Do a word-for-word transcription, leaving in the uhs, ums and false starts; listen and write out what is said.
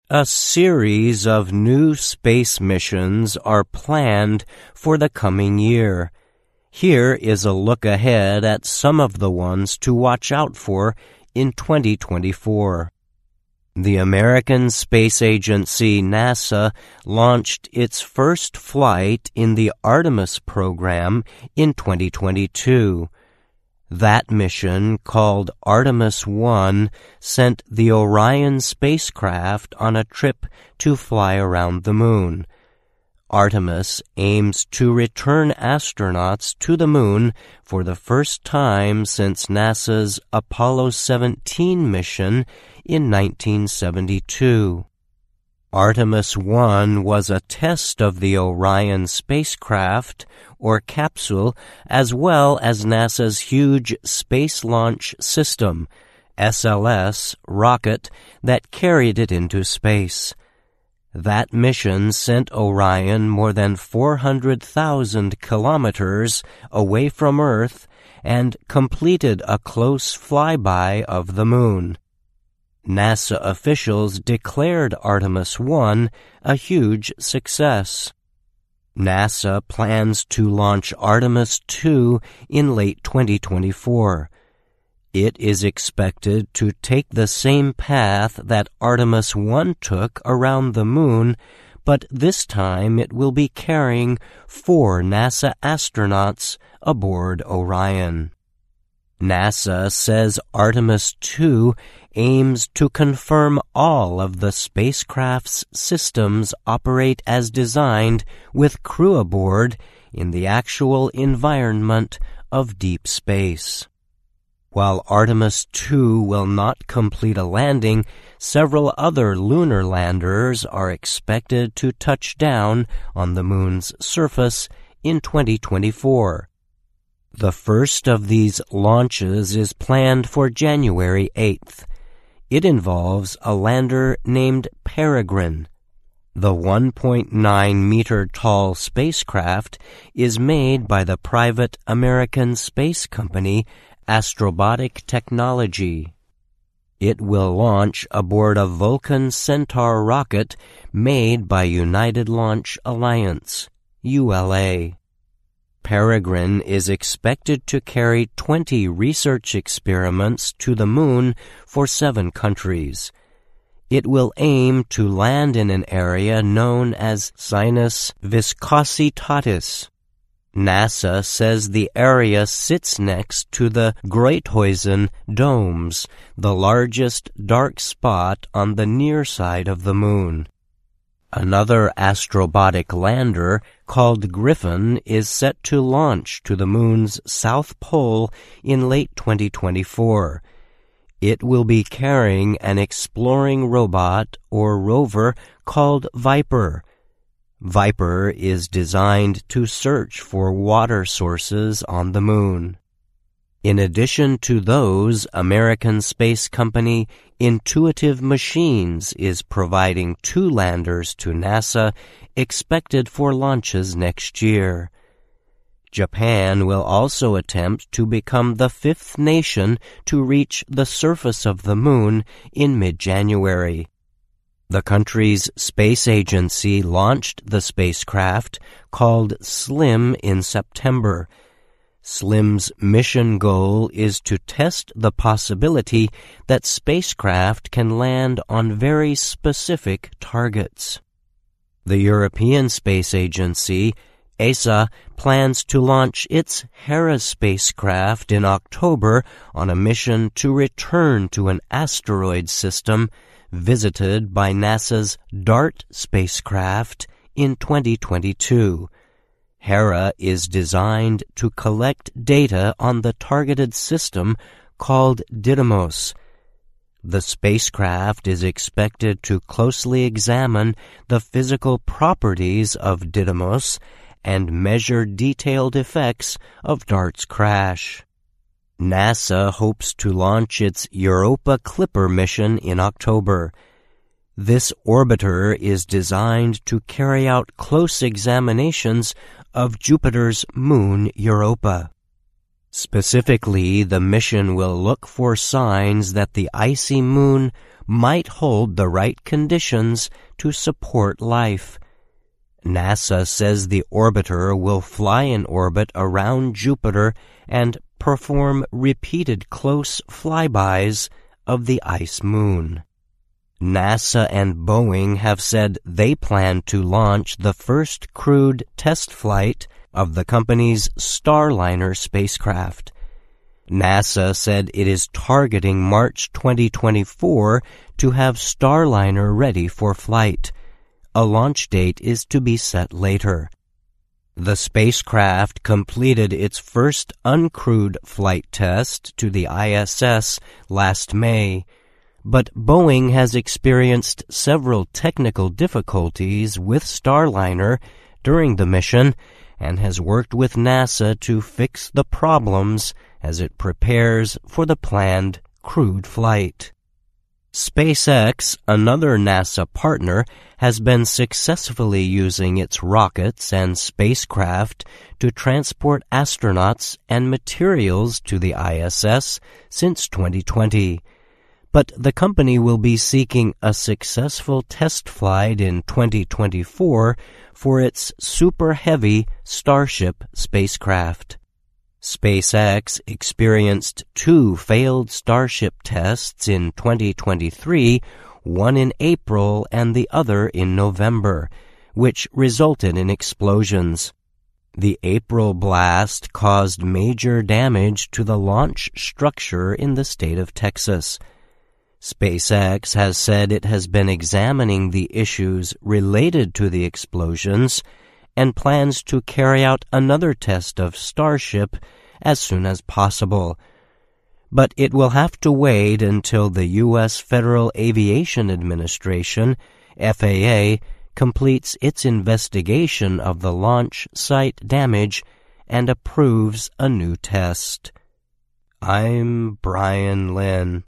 A series of new space missions are planned for the coming year. Here is a look ahead at some of the ones to watch out for in twenty twenty-four. The American Space Agency, NASA, launched its first flight in the Artemis program in twenty twenty-two. That mission, called Artemis one, sent the Orion spacecraft on a trip to fly around the moon. Artemis aims to return astronauts to the moon for the first time since NASA's Apollo seventeen mission in nineteen seventy-two. Artemis one was a test of the Orion spacecraft, or capsule, as well as NASA's huge Space Launch System, S L S, rocket that carried it into space. That mission sent Orion more than four hundred thousand kilometers away from Earth and completed a close flyby of the moon. NASA officials declared Artemis one a huge success. NASA plans to launch Artemis two in late twenty twenty-four. It is expected to take the same path that Artemis one took around the moon, but this time it will be carrying four NASA astronauts aboard Orion. NASA says Artemis two aims to confirm all of the spacecraft's systems operate as designed with crew aboard in the actual environment of deep space. While Artemis two will not complete a landing, several other lunar landers are expected to touch down on the moon's surface in twenty twenty-four. The first of these launches is planned for January eighth. It involves a lander named Peregrine. The one point nine meter tall spacecraft is made by the private American space company Astrobotic Technology. It will launch aboard a Vulcan Centaur rocket made by United Launch Alliance, U L A. Peregrine is expected to carry twenty research experiments to the moon for seven countries. It will aim to land in an area known as Sinus Viscositatis. NASA says the area sits next to the Gruithuisen domes, the largest dark spot on the near side of the moon. Another astrobotic lander, called Griffin, is set to launch to the moon's south pole in late twenty twenty-four. It will be carrying an exploring robot, or rover, called Viper. Viper is designed to search for water sources on the moon. In addition to those, American space company Intuitive Machines is providing two landers to NASA, expected for launches next year. Japan will also attempt to become the fifth nation to reach the surface of the moon in mid-January. The country's space agency launched the spacecraft, called SLIM, in September. SLIM's mission goal is to test the possibility that spacecraft can land on very specific targets. The European Space Agency, E S A, plans to launch its Hera spacecraft in October on a mission to return to an asteroid system visited by NASA's DART spacecraft in twenty twenty-two. Hera is designed to collect data on the targeted system called Didymos. The spacecraft is expected to closely examine the physical properties of Didymos and measure detailed effects of DART's crash. NASA hopes to launch its Europa Clipper mission in October. This orbiter is designed to carry out close examinations of Jupiter's moon Europa. Specifically, the mission will look for signs that the icy moon might hold the right conditions to support life. NASA says the orbiter will fly in orbit around Jupiter and perform repeated close flybys of the ice moon. NASA and Boeing have said they plan to launch the first crewed test flight of the company's Starliner spacecraft. NASA said it is targeting March twenty twenty-four to have Starliner ready for flight. A launch date is to be set later. The spacecraft completed its first uncrewed flight test to the I S S last May, but Boeing has experienced several technical difficulties with Starliner during the mission and has worked with NASA to fix the problems as it prepares for the planned crewed flight. SpaceX, another NASA partner, has been successfully using its rockets and spacecraft to transport astronauts and materials to the I S S since twenty twenty. But the company will be seeking a successful test flight in twenty twenty-four for its Super Heavy Starship spacecraft. SpaceX experienced two failed Starship tests in twenty twenty-three, one in April and the other in November, which resulted in explosions. The April blast caused major damage to the launch structure in the state of Texas. SpaceX has said it has been examining the issues related to the explosions and plans to carry out another test of Starship as soon as possible. But it will have to wait until the U S Federal Aviation Administration, F A A, completes its investigation of the launch site damage and approves a new test. I'm Brian Lynn.